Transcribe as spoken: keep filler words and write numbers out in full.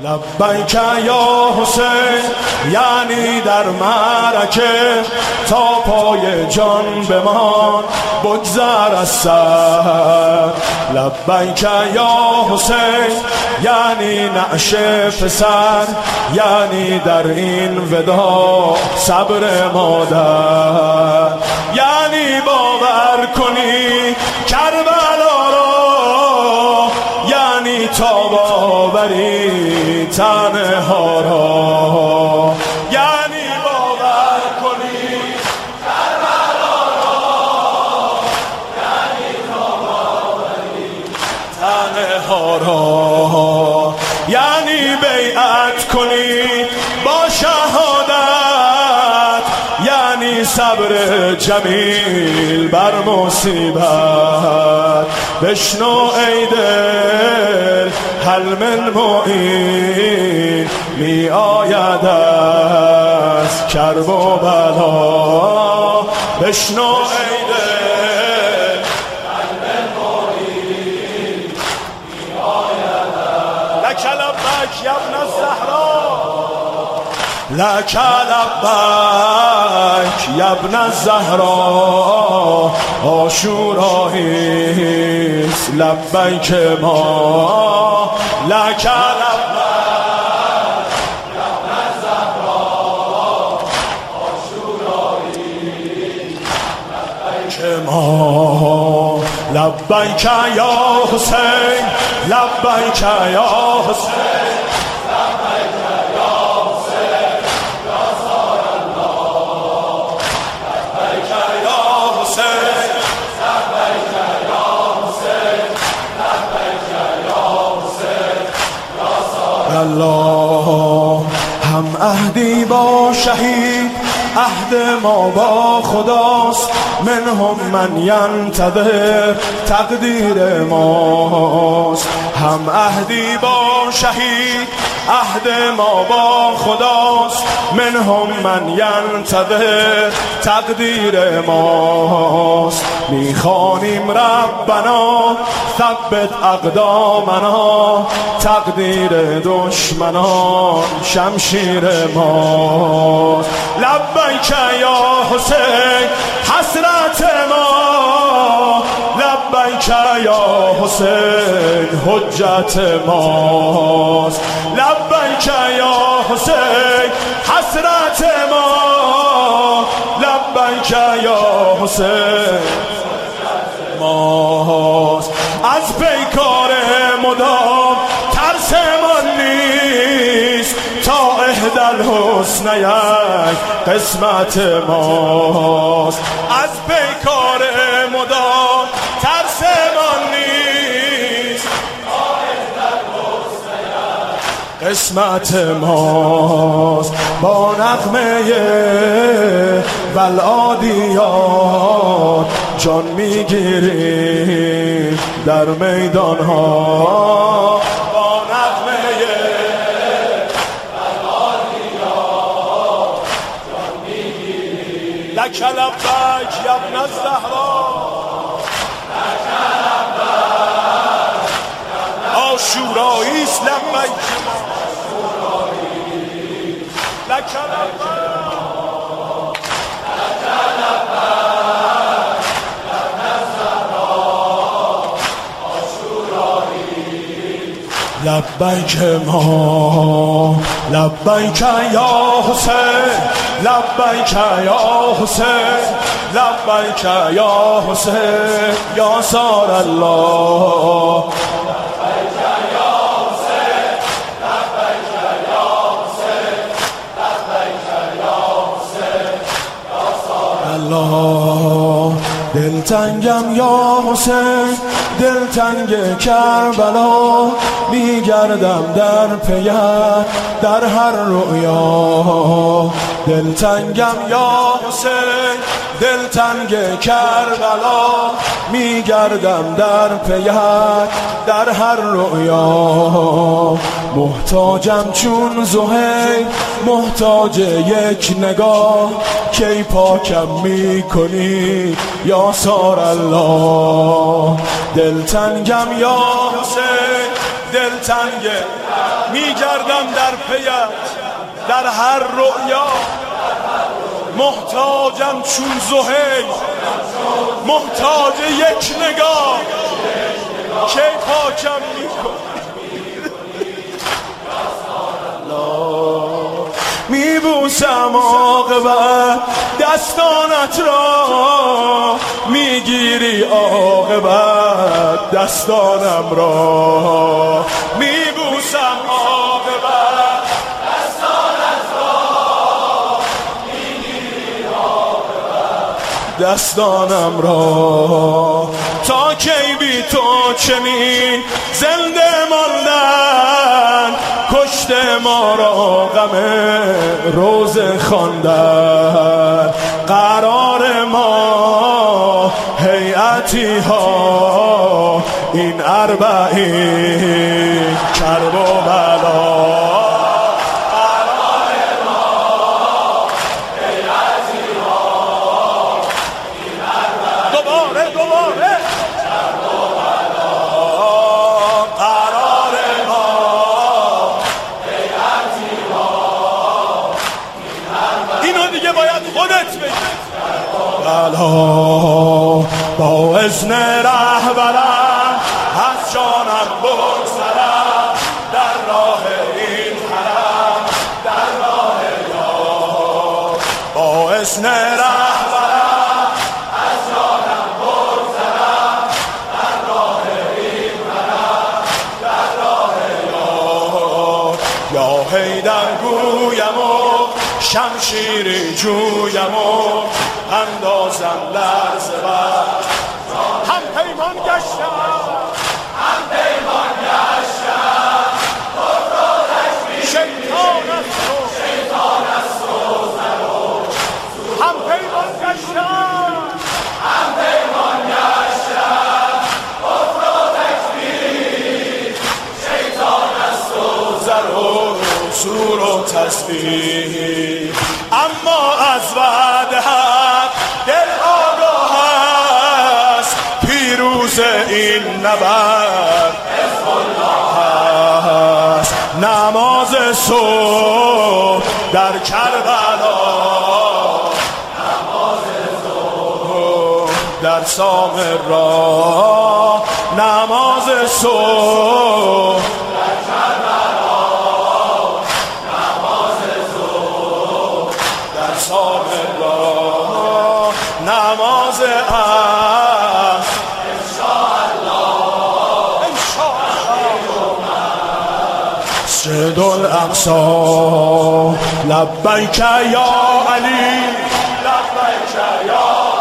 لبیک یا حسین یعنی در معرکه تا پای جان بمان بگذر از سر. لبیک یا حسین یعنی نعش پسر، یعنی در این ودا صبر مادر، یعنی باور کنی کربلا را، یعنی تاب آوری تنها را، یعنی باور کنی کربلا را، یعنی تاب آوری تنها را، یعنی بیعت کنی با شهادت، یعنی صبر جمیل بر مصیبت. بشنو ای دل هل من معین می آید از کرب و بلا. بشنو ای دل هل من معین می آید از لک لبک یا ابن الزهرا، لک لبک یا ابن الزهرا. عاشوراییست لبیک ما، لک لبک یا ابن الزهرا. عاشوراییست لبیک ما، لبیک یا حسین، لبیک یا حسین، الله. هم عهدی با شهید عهد ما با خداست، منهم من ینتظر تقدیر ماست. هم عهدی با شهید عهد ما با خداست، منهم من ینتظر تقدیر ماست. میخوانیم ربنا ثبت اقدامنا، تقدیر دشمنان شمشیر ماست. لبیک یا حسین حسرت ما، لبیک یا حسین حجت ماست. لبیک یا حسین حسرت ما، لبیک یا حسین ماست. از پیکار مدام ترسمان نیست، تا احدی الحسنیین قسمت ماست. از پیکار مدام ترسمان نیست، تا احدی الحسنیین قسمت ماست. با نغمه والعادیات جان میگیریم در میدان ها. با نغمه والعادیات جان میگیریم. لک لبیک یا ابن الزهرا، لک لبیک عاشوراییست لبیک ما، لک لبیک لبیک ما، لبیک یا حسین، لبیک یا حسین، لبیک یا حسین یا سار الله. لبیک یا حسین، لبیک یا حسین، لبیک یا حسین یا سار الله. دلتنگم یا حسین، دلتنگ کربلا، میگردم در پیت در هر رؤیا. دلتنگم یا حسین، دلتنگ کربلا، میگردم در پیت در هر رؤیا. محتاجم چون زهیر، محتاج یک نگاه، کی پاکم میکنی یا سار الله. دلتنگم یا حسین، دلتنگ میگردم در پیت در هر رؤیا، محتاجم چون زهیر محتاج یک نگاه، کی پاکم میکن میبوسم عاقبت دستانت را، میگیری عاقبت دستانم را، میبوسم عاقبت دستانت را، میگیری عاقبت دستانم را. تا کی بی تو چنین زنده ماندن، کشت ما را غم روز خواندن، قرار ما هیئتی ها این اربعین کرب و بلا، با اذن رهبرم از جانم بگذرم در راه این حرم، در راه یار. با اذن رهبرم از جانم بگذرم در راه این حرم، در راه یار. یا حیدر گویم و شمشیری جویم و اندازم لرز بر هم پیمان گشتم، هم پیمان گشتم کفر و تکفیر شیطان است و شیطان است و زرو، هم پیمان گشتم، هم پیمان گشتم کفر و تکفیر شیطان است و زرو، سور و تسبیح. اما از وعده دل آگاه است، پیروز این نبرد حزب الله است. نماز صبح در کربلا، نماز صبح در سامرا، نماز صبح در کربلا، نماز صبح در سامرا، نماز عصر انشاءالله انشاءالله. مسجد الاقصی لبیک یا علی، لبیک یا